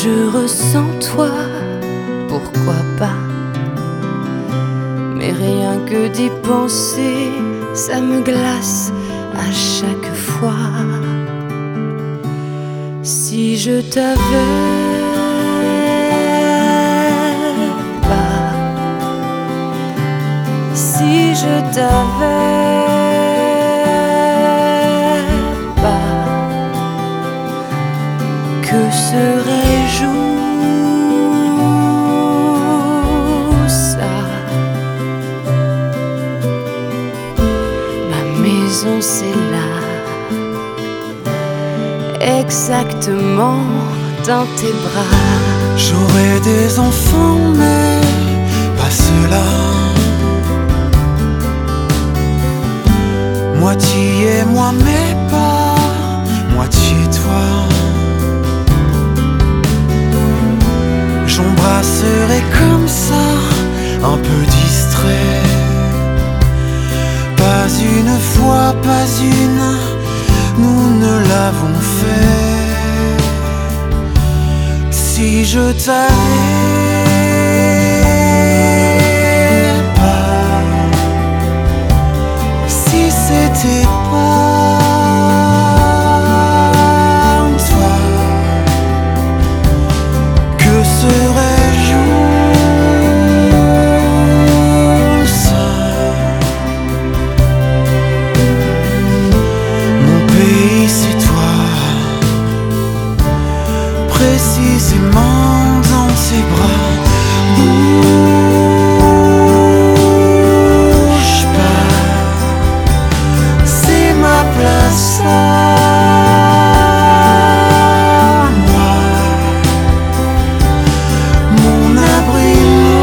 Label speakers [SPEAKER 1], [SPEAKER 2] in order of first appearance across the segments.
[SPEAKER 1] je ressens toi, pourquoi pas? Mais rien que d'y penser, ça me glace à chaque fois. Si je t'avais pas, si je t'avais pas, que serais-je où ça? Ma maison c'est là, exactement dans tes bras.
[SPEAKER 2] J'aurais des enfants mais pas ceux-là. Moitié moi mais pas moitié toi. J'embrasserai comme ça, un peu distrait. Pas une fois, pas une, nous ne l'avons fait. Si je t'avais pas, si c'était pas toi, que serais-je où ça? Mon pays c'est toi, précisément dans tes bras. Bouge pas, c'est ma place à moi, mon abri,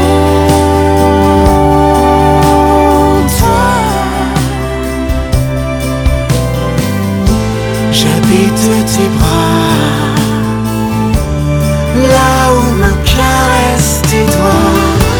[SPEAKER 2] mon toit. J'habite tes bras, là où me caressent tes doigts.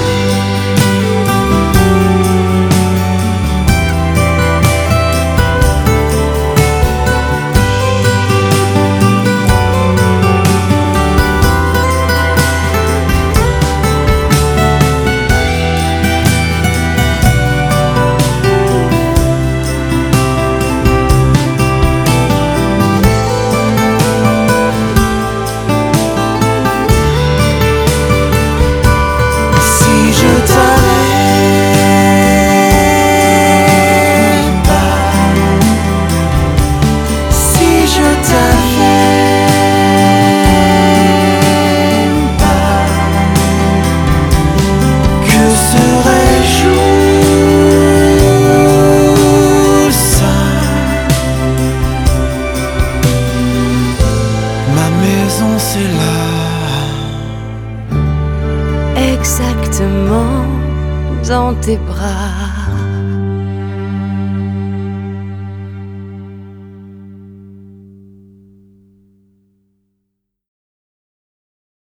[SPEAKER 2] C'est là,
[SPEAKER 1] Exactement dans tes bras.